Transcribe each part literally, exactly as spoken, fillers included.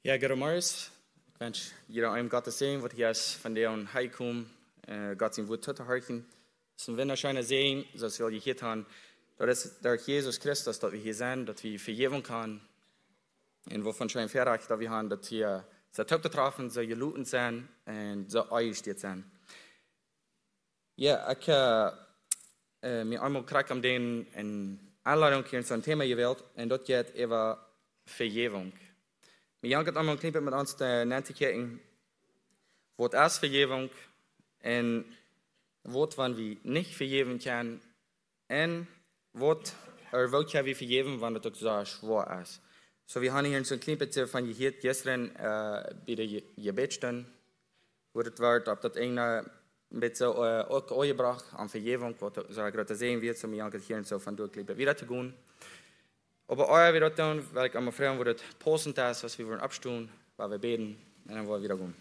Ja, guten Morgen. Ich wünsche jeder einem Gottes Segen, wird hier von der und heimkommen, äh, Gott sein Wort zu hören. Es ist ein wunderschöner Segen, dass wir hier haben. Das ist durch Jesus Christus, dass wir hier sind, dass wir Vergebung haben. Und wovon schon verrecht, dass wir haben, dass wir so top getroffen, so geluten sind und so eingestellt sind. Ja, ich habe äh, mir einmal gekriegt, um den eine Anleitung hier zu einem Thema gewählt, und das geht über Vergebung. Wir janken einmal ein klein mit uns der Nante kijken. Wat is Vergebung und wat wann wir nicht vergeben können und wat er will wir vergeben, wenn das so schwer ist. So, wir haben hier so ein klein bisschen von gehört gestern äh, bei der Gebetsstunde, wo das wird, ob das eine ein bisschen äh, auch angebracht an Vergebung, was so gerade sehen wird, so wir janken hier so von durchgehen, wieder zu gehen. Aber euer wieder tun, weil ich einmal fragen, wo das passend ist, was wir wollen abstellen, weil wir beten, und dann wollen wir wieder gehen.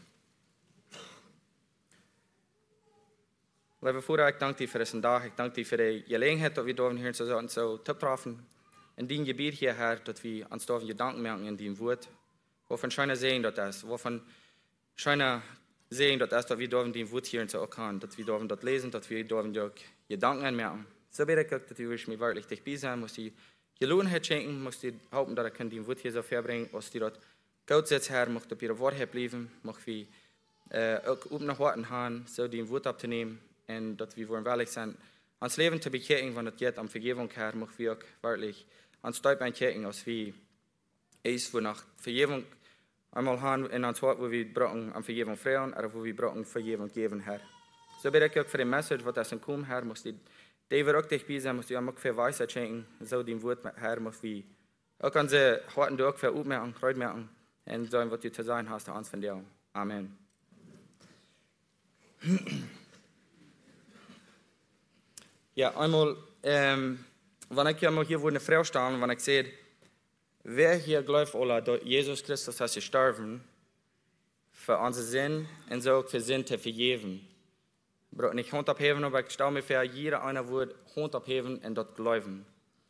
Liebe Vater, ich danke dir für diesen Tag, ich danke dir für die Gelegenheit, dass wir hier so und so treffen. In diesem Gebiet hier, Herr, dass wir uns dürfen Gedanken merken in diesem Wort, wovon scheiner sehen, dass ist, wovon scheiner sehen, dass ist, dass wir dürfen diesem Wort hier so auch kann, dass wir dürfen das lesen, dass wir dürfen Gedanken anmerken. So bitte ich, dass du mich wirklich dabei sein musst, die Gelogenheit schenken, musst du hoffen, dass ich die Wort hier so verbringen, was die dort gut setzt, Herr, möchte auf ihre Wort bleiben, möchte wir äh, auch oben nach Worten haben, so die Wort abzunehmen, und dass wir wollen wirklich sein, ans Leben zu bekehren, wenn es geht um Vergebung, Herr, möchte wir auch wirklich ans Deut einkehren, als wir es, wo nach Vergebung einmal haben, in ans Wort, wo wir brauchen, um Vergebung freuen, oder wo wir brauchen, Vergebung geben, Herr. So bitte ich auch für die Message, was das kommt, Herr, musst du David auch dich bei sein, muss ich auch für Weisheit schenken, so dem Wort, Herr, muss wir auch an sie Horten durch für aufmerken, Freude merken, und so, was du zu sein hast, uns von dir. Amen. Ja, einmal, ähm, wenn ich einmal hier wo eine Frau stehe, wenn ich sehe, wer hier glaubt, oder Jesus Christus hat gestorben, für unsere Sinn und so auch für Sinn zu vergeben. Ich brauche nicht Hand abheben, aber ich stelle mir für jeder einer würde Hand abheben und dort glauben.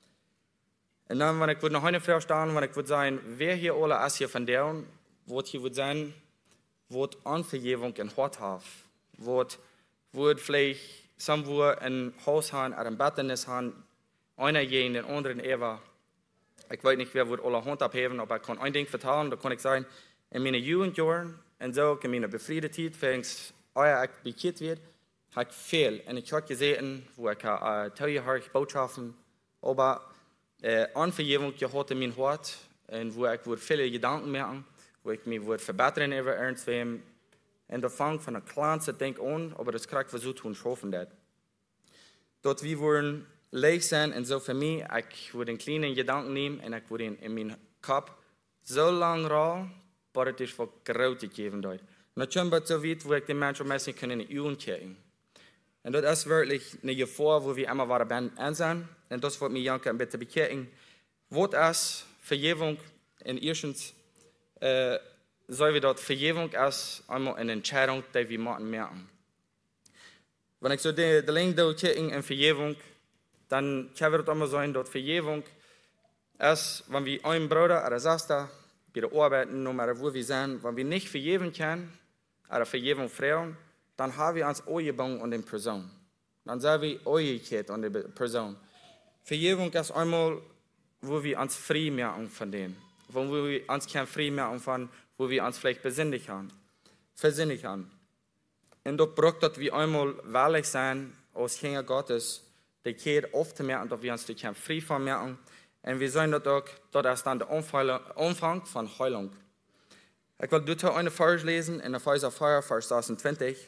Und dann, wenn ich noch eine Frau stellen, wenn ich würde sagen, wer hier alle ist hier von deren, wird hier würde sein, wird Anvergebung in Hort haben, wird, wird vielleicht irgendwo ein Haus haben, oder ein Bettnis haben, einer gegen den anderen Eva. Ich weiß nicht, wer wird alle Hand abheben, aber ich kann ein Ding vertrauen, da kann ich sagen, in meinen Jugendjahren und so, in meiner Befriedetheit, wenn ich euer bekehrt wird, habe ich viel. Und ich habe gesehen, wo ich äh, teilhörig Botschaften, aber äh, Anvergebung gehabt in mein Hort, und wo ich viele Gedanken merken, wo ich mich verbessern über irgendwem. Und da fängt von der kleinsten Ding an, aber das kriegt versucht und schaffen das. Dort wir wollen leeg sein, und so für mich, ich würde einen kleinen Gedanken nehmen, und ich würde ihn in meinen Kopf so lange rollen, bis es für Grote geben wird. Und das ist so weit, wo ich den Menschen meistens in die Augen kriegen. Und das ist wirklich eine Gefahr, wo wir immer weiter sind. Und das wird mir Janke ein bisschen bekehren. Was ist Vergebung? Und erstens, äh, soll wir dort Vergebung ist einmal eine Entscheidung, die wir machen merken. Wenn ich so die, die Länge durchkriegen in Vergebung, dann kann es immer sein, dass Vergebung ist, wenn wir einen Bruder oder Schwester bei der Arbeit, no matter wo wir sind, wenn wir nicht vergeben können, oder Vergebung fragen, dann haben wir uns angebunden an die Person. Dann sagen wir Eugigkeit an die Person. Vergebung ist einmal, wo wir uns frei merken von dem. Wo wir uns kein frei merken von, wo wir uns vielleicht besinnlich haben. Versinnlich haben. Und dort braucht dass wir einmal wahrlich sein, als Kinder Gottes, die Kehr oft zu merken, dass wir uns die kein frei von merken. Und wir sollen dort auch, dort ist dann der Anfang von Heilung. Ich will dort eine Vers lesen, in Epheser vier, Vers sechsundzwanzig.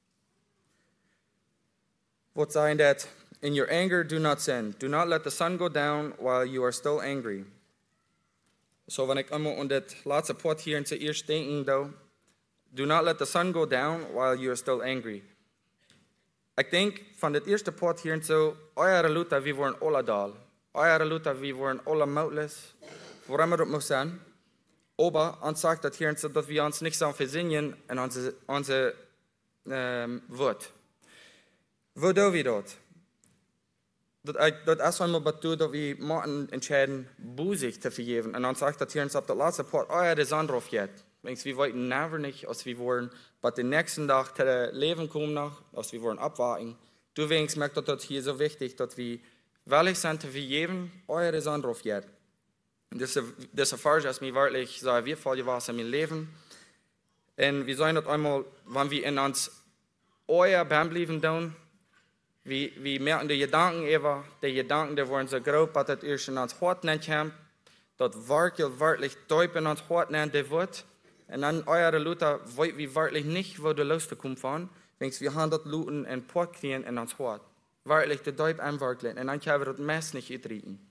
What saying that, in your anger do not sin. Do not let the sun go down while you are still angry. So, wenn ich einmal an das letzte Part hier zuerst denken, do, do not let the sun go down while you are still angry. Ich denke, von das erste Part hier so, eure Leute, wir wollen alle da. Eure Leute, wir wollen alle möglich, wo immer das muss sein. Aber uns sagt das hier so, dass wir uns nicht so versinnen in unser, unser ähm, Wort. Wo do wir dort? dat is einmal bedoeld dat we moeten entscheiden, boezig te vergeven. En dan zegt dat hier op de laatste part, oh ja, dat is anderhalf jaar. Wenigstens, we weten never niet, als we worden, wat de nächste dag te leven komen nog, als we worden abwarten. Du wenigstens merkt dat het hier zo wichtig, dat we wellig zijn te vergeven, oh ja, dat is anderhalf jaar. Deze, deze verse is mij werkelijk zo wertvoll was in mijn leven. En we zijn dat einmal, wanneer we in ons oor ben blijven doen, we, we merken de gedanken even, de gedanken die worden zo groot, dat het eerst in ons hart neemt, dat werkelijk, werkelijk diep in ons hart neemt wordt. En dan eure Luther, weten we werkelijk niet, wo de Lust komt van. Wenigstens, we gaan dat looten en pot kriegen in ons hart. Werkelijk de diep en werkelijk. En dan kunnen we dat mes niet uitrieten.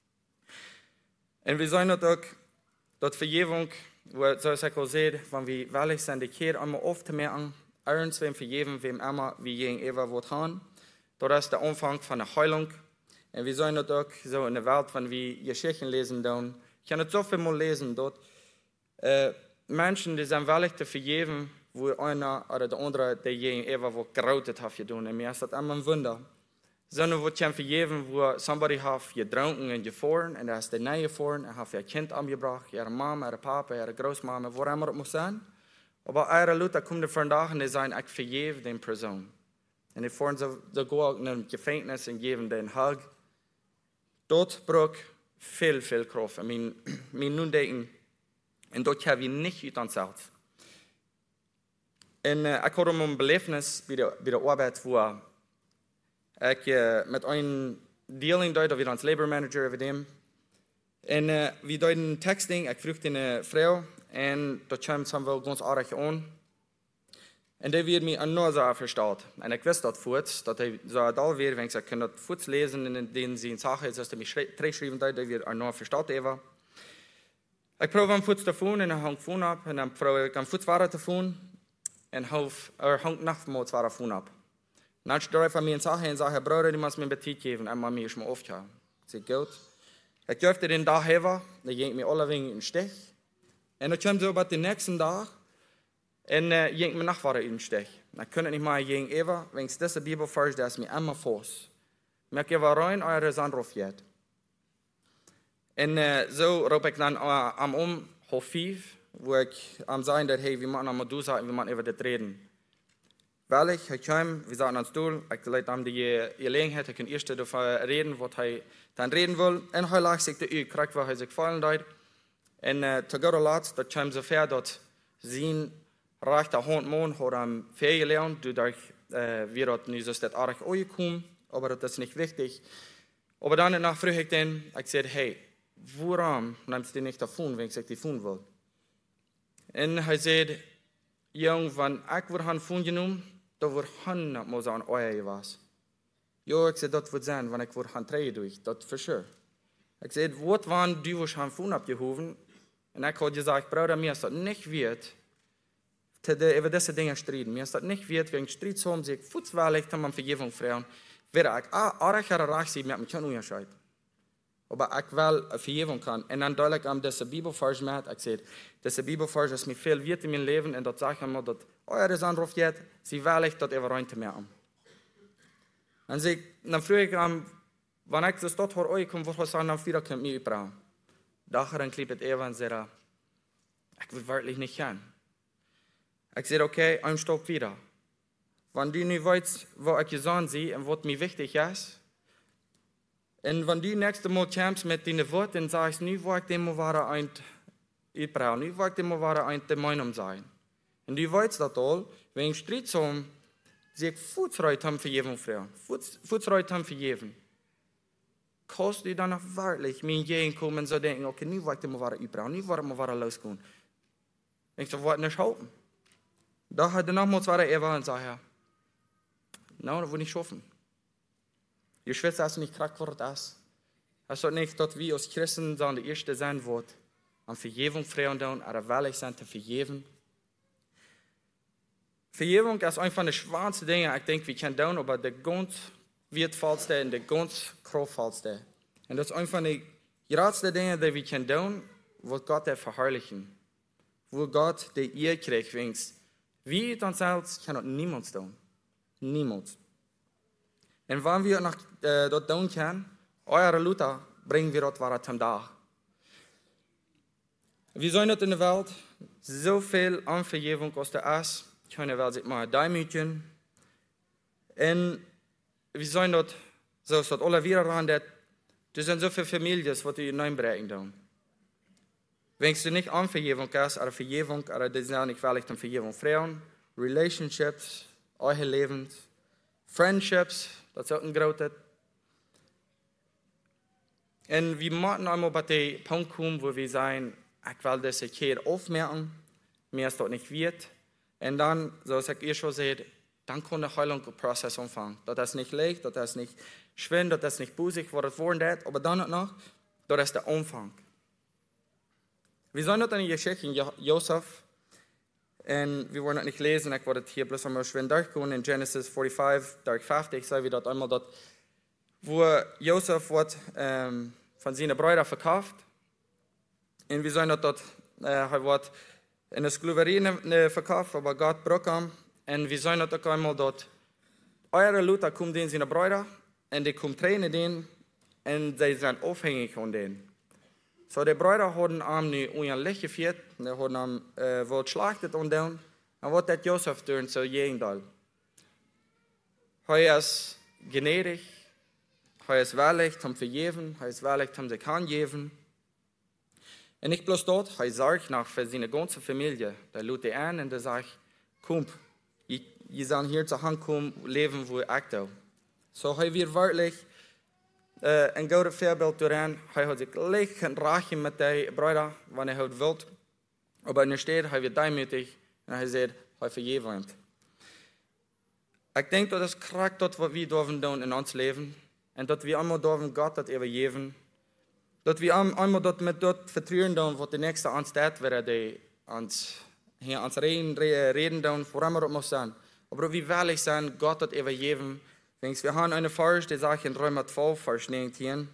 En we zijn dat ook, dat vergeving, zoals ik al zei, van wie wellig zijn de keer allemaal op te merken, ergens wem vergeven, wem immer wie gegen Eva wordt gaan. Dat is de omvang van de heilung. En we zijn dat ook zo in de wereld van wie Geschichten lezen doen. Ik kan het zoveel mal lezen, dat uh, mensen die zijn wellig te vergeven, wo einer oder de andere die gegen Eva wordt geroutet heeft gedaan. En mij is dat allemaal een wunder. Sondern wordt je vergeven, wo somebody heeft gedronken en gevroren, en daar is de nee gevroren, en heeft je kind aangebracht, je mama, je papa, je grootmama, waar immer het moet zijn. Maar eure Leute komt er vandaag en die zijn, ik vergeef die persoon. En die voeren ze, ze gaan naar een gevangenis en geven den hug. Dat braucht veel, veel kracht. En mijn, mijn nu denken, en dat hebben we niet uit onszelf. En uh, ik had een belevenis bij de, bij de arbeid, waar ik uh, met een dealing deed, dat we ons labor manager over dem. En uh, we deden een texting, ik vroeg een vrouw, en dat kwam ze wel ganz aardig aan. En die werd mij enorm zo verstaan. En ik wist dat voort, dat hij zo het alweer, want ik kon dat voort lezen, en in zijn zaken, zoals hij mij terugschreven deed, dat we enorm verstaan hebben. Ik probeer hem voet te voelen, en hij hangt voet op, en dan probeer ik hem voet verder te voelen, en hij hangt nachtmoot verder voet op. Dan stond hij van mij in zaken en zei, broeder, die moet me een betiet geven, en maar mij is me opgehaald. Ik zei, goed. Ik durfde den dag hebben, dan ging ik me alle wegen in stich. En dan kwam zo bij de nächste dag, en uh, ging ik me nog verder in stich. Dan kon ik niet meer ging even, want deze Bibelvers, dat is me immer vast. Maar ik heb rein, eure Sandrofjet. En uh, zo roep ik dan uh, am om, half vijf, waar ik am zei dat, hey, we moeten allemaal doen, we moeten even dit reden. Wel, ik kwam, we zaten aan het stoel, ik leid hem die gelegenheid, ik kon eerst over reden, wat hij dan reden wil. En hij lag zich de uur, krijg waar hij zich vallen deed. En uh, te gode laat, dat kwam zo ver dat zijn rechterhand man had hem veel geleerd, doordat uh, we dat nu zo steeds aardig uitkomen, maar dat is niet wichtig. Maar dan nach vroeg ik dan, ik zei, hey, waarom neemt je niet dat voen, wanneer ik die voen wil? En hij zei, jong, van ik word han voen genoemd, dat wordt han niet meer zo'n oor was. Jo, ik zei, dat wordt zijn, want ik word han treien door, dat voor sure. Ik zei, wat waren die was han voen opgehoven? En ik had gezegd, broeder, mir is dat niet weet, te de, over deze dingen strijden. Mir is dat niet weet, wegen strijd zo om zich voetswaardig te man vergeving vragen. Weer ik aardig haar reactie met me kunnen onderscheiden. Maar ik wel vergeving kan. En dan duidelijk aan deze Bibelvers met, ik zei, deze Bibelvers is me veel weet in mijn leven, en dat zeg ik me dat, oh ja, dat is een rof jet, zie wel echt dat even ruimte meer aan. En zeg, dan vroeg ik hem, wanneer ik dus tot haar ooit kom, wat was er dan wieder komt mij praten. Dagen dan kliep het even en zei, ik wil werkelijk niet gaan. Ik zei, oké, okay, een stap wieder. Wanneer du nu weet wat ik je zoon zie en wat mij wichtig is, en wanneer du nächste Mal kommst met die woord, dan zeg ik, nu wil ik dem maar een uitpraten, nu wil ik dem maar een te meinem zijn. En du weet dat al, wegen strijd om, zie ik voetsruit hem vergeven vragen, voetsruit hem vergeven. Kost u dan nog werkelijk mijn gegend komen en zo denken, oké, okay, nu wil ik dem maar uitpraten, nu wil ik maar losgaan. Ik zeg, wat niet helpen? Dan gaat de nogmaals waar even en zei, ja, nou, dat wil niet schaffen. Je schwitzt als niet krak wordt is. Het is niet dat we als christen dan de eerste zijn wordt aan vergeving vragen doen, er wellig zijn te vergeven. Vergeving is een van de zwaarste dingen, ik denk, we kunnen doen, maar de ganz wertvollste en de ganz krachtvollste. En dat is een van de grootste dingen die we kunnen doen, wat God heeft verheerlijken. Wo God de eer krijgt, wens. Wie het onszelf kan het niemand doen. Niemand. Und wenn wir noch äh, dort tun können, eure Luther bringen wir dort was zum Dach. Wir sind dort in der Welt so viel an Vergebung aus der Ass, können wir sich mal demütigen. Und wir sind dort, so ist dort alle wieder ran, dass du sind so viele Familien, die du hineinbringen tun. Wenn du nicht an Vergebung hast, oder Vergebung, oder das ist nicht vielleicht um Vergebung Frauen, Relationships, euer Leben, Friendships, das ist auch ein großes. Und wir müssen einmal bei dem Punkt kommen, wo wir sagen, ich will das hier aufmerken, mir ist dort nicht wird. Und dann, so ich ihr schon seht, dann kann der Heilungsprozess anfangen. Das ist nicht leicht, das ist nicht schwind, das ist nicht busig, was das worden ist, aber dann noch, das ist der Anfang. Wir sind dort in der Geschichte in Josef, und wir wollen das nicht lesen, ich wollte hier bloß einmal schön durchgehen, in Genesis fünfundvierzig, fünfzig, sehen wir dort einmal dort, wo Josef wird ähm, von seinen Brüdern verkauft. Und wir sehen dort, äh, er wird in der Sklaverei ne, verkauft, aber Gott brach ihn. Und wir sehen dort auch einmal dort, eure Luther kommen in seine Brüder, und die kommen trainen den, und sie sind abhängig von denen. So die Brüder haben ihm nu ein Licht geführt, die haben ihm äh, wohl geschlachtet und dann, und was hat Josef tun so Gegenteil. Er ist gnädig, er ist willig zum Vergeben, er ist willig zum sich angeben. Und nicht bloß dort, er sorgt nach für seine ganze Familie. Der lud die an und der sagt, komm, ihr sollt hier zur Hand kommen, leben, wo ich tue. So er wird wirklich äh, ein gutes Vorbild daran. Er hat sich gleich ein Rache mit den Brüdern, wenn er halt will. Aber er steht, er wird demütig und er sagt, er vergeben. Ich denke, das ist krass, das, was wir dürfen tun in uns Leben. Und dass wir einmal dürfen Gott das übergeben. Dass wir einmal dort mit dort vertrauen tun, was die nächste ansteht, wäre die uns hier ans Reden, reden tun, woran wir das muss sein. Aber wie ehrlich sein, Gott das übergeben. Wir haben eine Vers, die sagt in Römer zwölf, Vers neunzehn,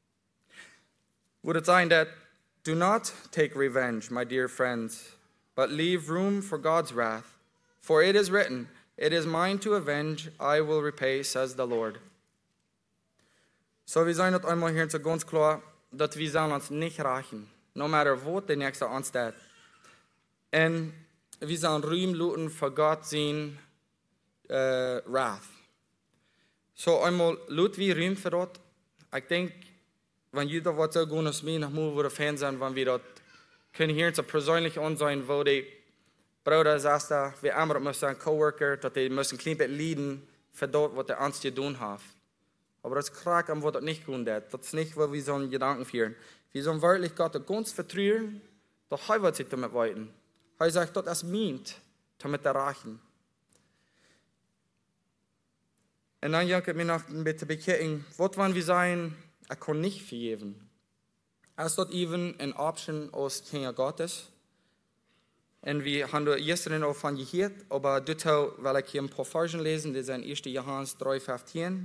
wo es sagt, that do not take revenge, my dear friends, but leave room for God's wrath. For it is written, it is mine to avenge, I will repay, says the Lord. So wir sagen das einmal hier so ganz klar, dass wir sollen uns nicht rächen, no matter wo der nächste ansteht. Und wir sollen Ruhm luten für Gott sein äh, Wrath. So einmal lut wie Ruhm für Gott. Ich denke, wenn jeder was so gut als mir nach mir würde Fan sein, wenn wir dort können hier so persönlich an sein, wo die Brüder, Schwester, wie andere müssen, Coworker, dass die müssen klein bisschen leiden für dort, was der Angst zu tun hat. Aber das ist krank, was das nicht tun wird. Das ist nicht, wo wir so einen Gedanken führen. Wir sollen wirklich Gott ganz vertrauen, doch er wird sich damit weiten. Er sagt, das ist meint, damit erreichen. Und dann jankt mir noch ein bisschen bekehren, was wollen wir sein, er kann nicht vergeben. Es ist dort even eine Option aus Kinder Gottes. Und wir haben gestern auch von gehört, aber dort will ich hier ein paar Versen lesen, die sind erster Johannes drei, fünfzehn.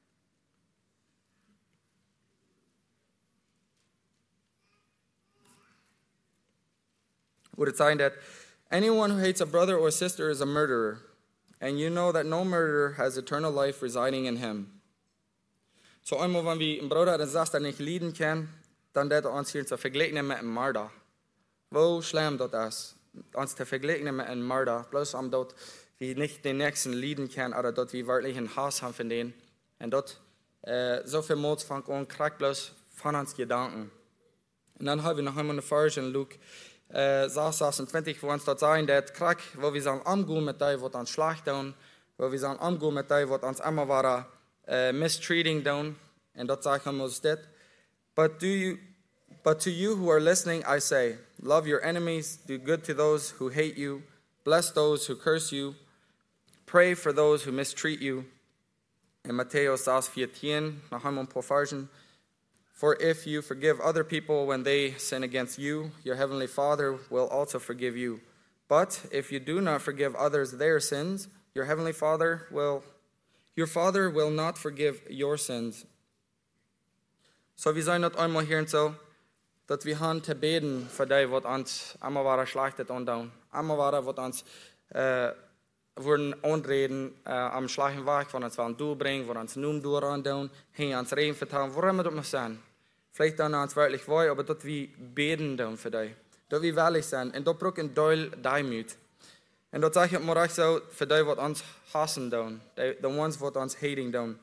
Would it say that anyone who hates a brother or sister is a murderer, and you know that no murderer has eternal life residing in him. So einmal, wenn wir einen Bruder oder Schwester nicht lieben können, dann wird er uns hier zu vergleichen mit einem Mörder. Wo schlimm das ist, uns zu vergleichen mit einem Mörder, bloß um dort wir nicht den Nächsten lieben können, oder dort wir wirklich einen Hass haben von denen. Und dort äh, so viel Mut fängt an, kriegt bloß von uns Gedanken. Und dann haben wir noch einmal eine Vers in Luke Uh, sechsundzwanzig, wo uns dort sagen, dat krak, wo wir sollen umgehen mit dem, was uns schlecht tun, wo wir sollen umgehen mit dem, was uns immer war, uh, mistreating tun, und dort sagen wir uns das. But do you, but to you who are listening, I say, love your enemies, do good to those who hate you, bless those who curse you, pray for those who mistreat you. In Matthäus six vierzehn, noch einmal ein paar Versen. For if you forgive other people when they sin against you, your heavenly Father will also forgive you. But if you do not forgive others their sins, your heavenly Father will, your Father will not forgive your sins. So wir sollen das einmal hier und so, dass wir haben zu beten für die, was uns einmal war schlachtet und dann, einmal war, was uns äh, worden onreden uh, am Schlagen weg, waar ons wel doorbrengen, waar ons noem door aan doen, heen ons reden vertellen, waarom we dat nog zijn. Vielleicht dan ons wirklich wollen, aber dat we beten doen voor die. Dat we welig zijn en dat braucht een deel Demut. En dat zeg ik maar echt zo voor die wat ons hassen doen, de ones wat ons hating doen.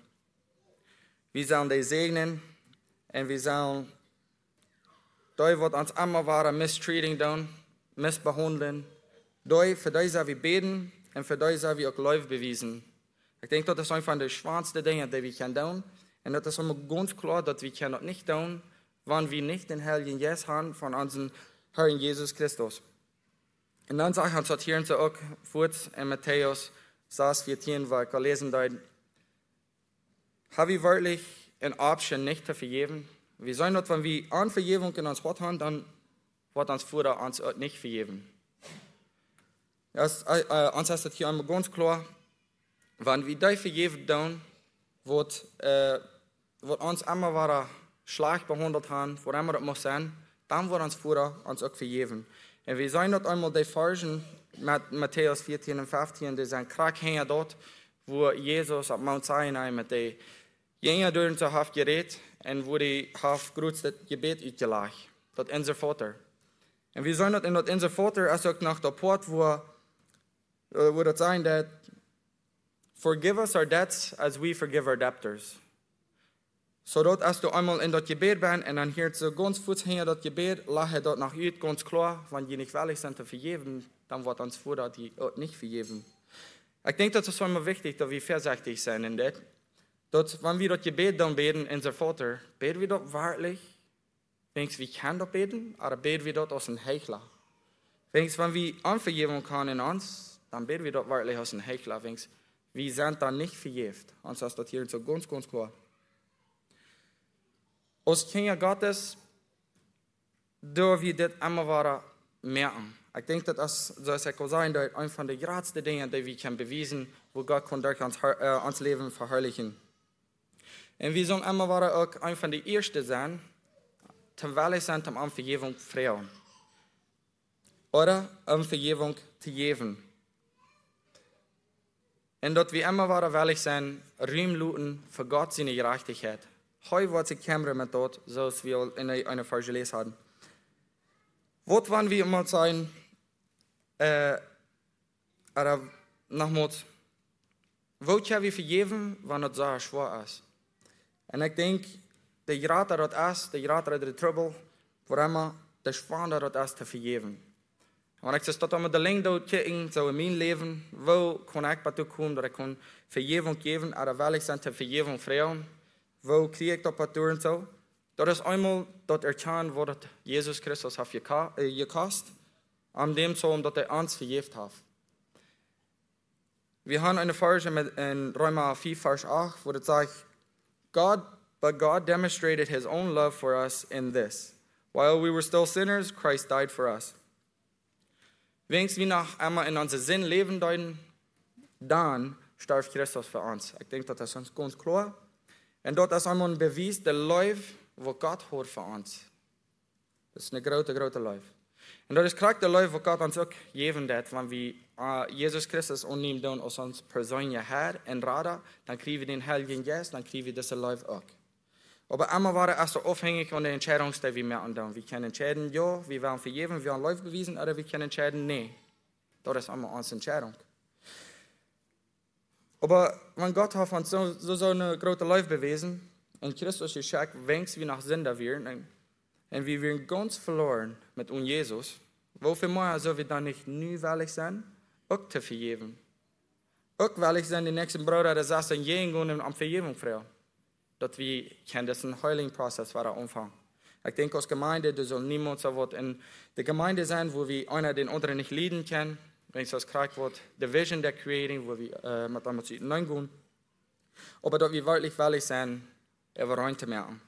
We zullen die segnen en we zullen die wat ons allemaal waren mistreating doen, misbehandelen. Die, voor die zullen we beten en voor die zullen we ook lief bewijzen. Ik denk dat is een van de zwaarste dingen die we kunnen doen. En dat is immer ganz klar, dat we dat niet doen, wanneer we niet den Heiligen Geist haben von unserem Herrn Jesus Christus. En dan sagt uns dat hier ook voort in Matthäus zes veertien, waar ik al lezen deed. Haben wir wirklich een option nicht te vergeven? Wir sollen dat, wenn wir an Vergebung in ons Hart haben, dann wird uns Vater uns auch nicht vergeben. Das, äh, äh, uns ist das hier einmal ganz klar, wenn wir die vergeben tun, wird, äh, wird uns immer wieder schlecht behandelt haben, wo immer das muss sein, dann wird uns Vater uns auch vergeben. Und wir sehen dort einmal die Versen, mit Matthäus vierzehn und fünfzehn, die sind krachhänger dort, wo Jesus auf Mount Sinai mit den Jüngern durch zu haben geredet und wo die haben großes Gebet uitgelegt. Dat unser Vater. Und wir sehen dort in dat unser Vater, als auch nach der Port, wo, wo das sagen, that forgive us our debts as we forgive our debtors. Zodat als du einmal in dat Gebet bent en dan hier zo ganz voets heen dat Gebet, lag je dat nach uit ganz klar, wanneer je niet willig zijn te vergeven, dan wordt ons Vater die ook niet vergeven. Ik denk dat het zo immer wichtig dat we voorzichtig zijn in dit. Dat wanneer we dat Gebet dan beten in zijn Vater, beten we dat waarlijk? Denkst we kunnen dat beten, maar beten we dat als een heuchler? Denkst wanneer we aanvergeven kan in ons, dan beten we dat waarlijk als een heuchler. Denkst we zijn dan niet vergeeft. Ons is dat hier zo ganz, ganz klar. Als Kinder Gottes dürfen wir das immer wieder merken. Ich denke, das ist, zoals ik al zei, een van de grootste dingen die we kunnen bewijzen, wo Gott kann durch ons, uh, ons leven verherrlichen. En we zullen immer wieder ook een van de eerste zijn, terwijl we zijn om vergeving te vragen. Oder om vergeving te geven. En dat we immer wieder willig zijn, ruim looten voor God zijn gerechtigheid. Heute wordt zich kämmeren met dat, zoals we al in een vers gelezen hadden. Wat wanneer we iemand zijn, uh, er nogmaals, wat je we vergeven, wanneer het zo zwaar is. En ik denk, de groter dat is, de groter de trouble, voor hem, de zwaarder dat is te vergeven. Want ik zeg dat met de link dat kijken, zo in mijn leven, hoe kan ik wat komen, dat ik kan vergeving geven, er wil ik zijn te vergeving vragen. Wo krieg ik dat wat door en zo? Dat is eenmaal dat erkennen wat Jezus Christus heeft gekost, aan dem zo omdat hij ons vergeeft heeft. We hebben een verse in Römer vier vers acht, waar het zegt, God, but God demonstrated his own love for us in this. While we were still sinners, Christ died for us. Wenigstens we nog einmal in onze zin leven deuten, dan starb Christus voor ons. Ik denk dat dat is ganz klar. En dat is allemaal een bewijs, de lief wat God hoort voor ons. Dat is een grote, grote lief. En dat is krachtig de lief wat God ons ook geven heeft. Wanneer we uh, Jezus Christus onnemen doen als ons persoonlijke Heer en Radar, dan krijgen we den Heiligen Geist, dan krijgen we deze lief ook. Maar immer waren es so afhängig von der Entscheidung, die wir machen. Wir können entscheiden, ja, wir wollen vergeben, wir wollen lief beweisen, oder wir können entscheiden, nee. Das ist immer unsere Entscheidung. Aber wenn Gott hat uns so, so, so eine große Liebe bewiesen, und Christus geschenkt, wenigstens wir nach Sünder werden, und wir werden ganz verloren mit uns Jesus, wofür mehr soll wir dann nicht nu willig sein, auch zu vergeben? Auch willig sein, die nächsten Brüder, der saß in jeden und am Vergebung fragen. Dat we kennen, dat is een heilingsproces waar we omvangen. Ik denk als gemeinde, er zal niemand zo wat in de gemeinde zijn, waar we einer den anderen niet leiden kunnen. Wenn es krijgt wordt, de vision der creating, waar we uh, met allemaal zu hineingaan. Maar dat we wirklich willig zijn, er rein te merken.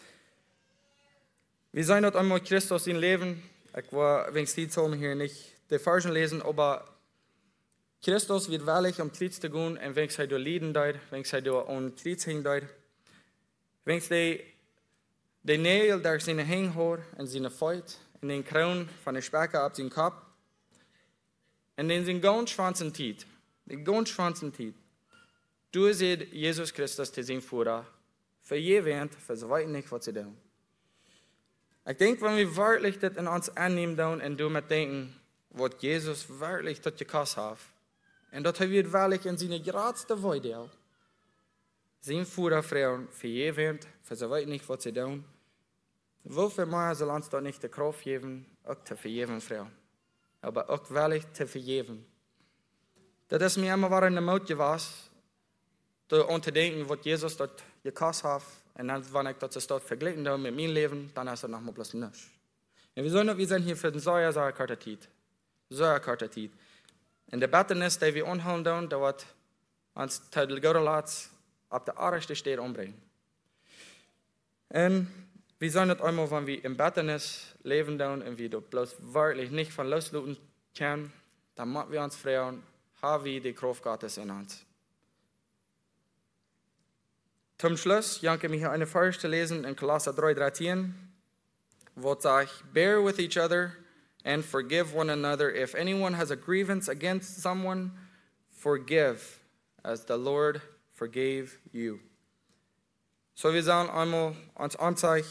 We zijn dat einmal Christus in leven. Ik wil wegen die Zomer hier niet de versen lezen, aber Christus wird willig om Kreuz te gaan, en wegen hij door lijden deed, wegen hij door on Kreuz heen deed. Wengs de, de nail daar zijn heen hoort en zijn voet en den kroon van de spekken op zijn kop en den zijn ganz schwanzen tiet. die ganz schwanzen Zeit, du siehst Jesus Christus zu sein Führer, für je während, für so weit nicht, was sie tun. Ich denke, wenn wir wirklich das in uns annehmen und du mit denken, was Jesus wirklich das gekostet hat, und das wird wirklich in seine geradste Weide, sein Führer Frauen, für je während, für so weit nicht, was sie tun, wofür mehr soll uns da nicht die Kraft geben, auch zu vergeben, Frau, aber auch wirklich zu vergeben. Das ist mir immer in der Mut gewesen, um zu denken, was Jesus dort gekostet hat. Und dann, wenn ich das dort verglichen habe mit meinem Leben, dann ist das nochmal bloß nichts. Und wir, sollen, wir sind hier für den sehr, sehr kurzen Zeit. Sehr kurze Zeit. Und der Beten ist, die wir unholen, da wird uns die Gottes auf der argste Stelle umbringen. Und wir sollen nicht einmal, wenn wir im Beten ist, leben und wir bloß wirklich nicht von losluten können, dann machen wir uns fragen, haben wir die Kraft Gottes in uns. Zum Schluss, janke mich hier eine Vers zu lesen in Kolosser drei dreizehn, wo es sagt, bear with each other and forgive one another. If anyone has a grievance against someone, forgive as the Lord forgave you. So wir sagen einmal uns anzeigen,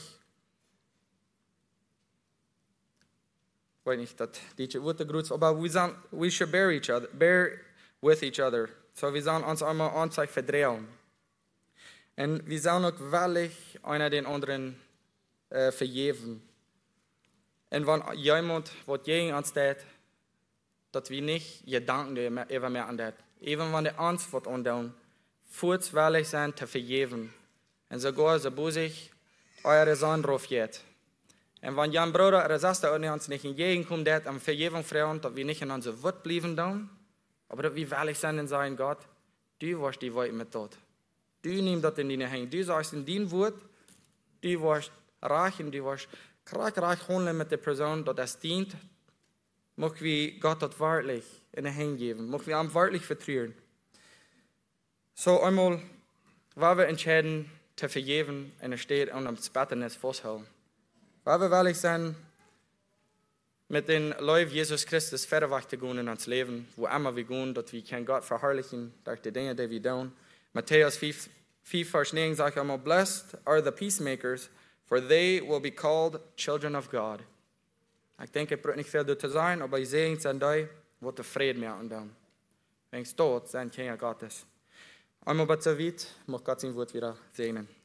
ich weiß nicht, dass die Worte gut, aber wir sagen, we should bear each other, bear with each other. So wir sagen uns einmal anzeigen verdrehen. Und wir sollen auch wirklich einer den anderen äh, vergeben. Und wenn jemand, was gegen uns tut, dass wir nicht Gedanken immer mehr an das. Even wenn der Angst wird undern, furzweilig sein zu vergeben. Und sogar so busig eure Sohn drauf geht. Und wenn Jan Bruder oder Schwester uns nicht entgegenkommt, dat am Vergebung fragen, dass wir nicht in unser Wort bleiben dann, aber dass wir wirklich sein und sagen, Gott, du warst die Welt mit dort. Du nimmst das in deine Hände. Du sagst in dein Wort, du warst reich und du warst reich handeln mit der Person, dass das dient. Möchten wir Gott das wirklich in die Hände geben. Möchten wir ihm wirklich vertrauen. So einmal, weil wir entscheiden, zu vergeben, und es steht und am Betten festhalten. Weil wir wirklich sein, mit den Leuten Jesus Christus verder zu gehen in uns Leben, wo immer wir gehen, dass wir kein Gott verherrlichen durch die Dinge, die wir tun. Matthäus five, Vers nine sagt einmal, blessed are the peacemakers, for they will be called children of God. Ich denke, ich brauche nicht viel dazu sagen, aber ich sehe, sind die, wo der Frieden mehr und dann. Wenn es dort sind, Kinder Gottes. Einmal bitte so weit, muss Gott sein Wort wieder segnen.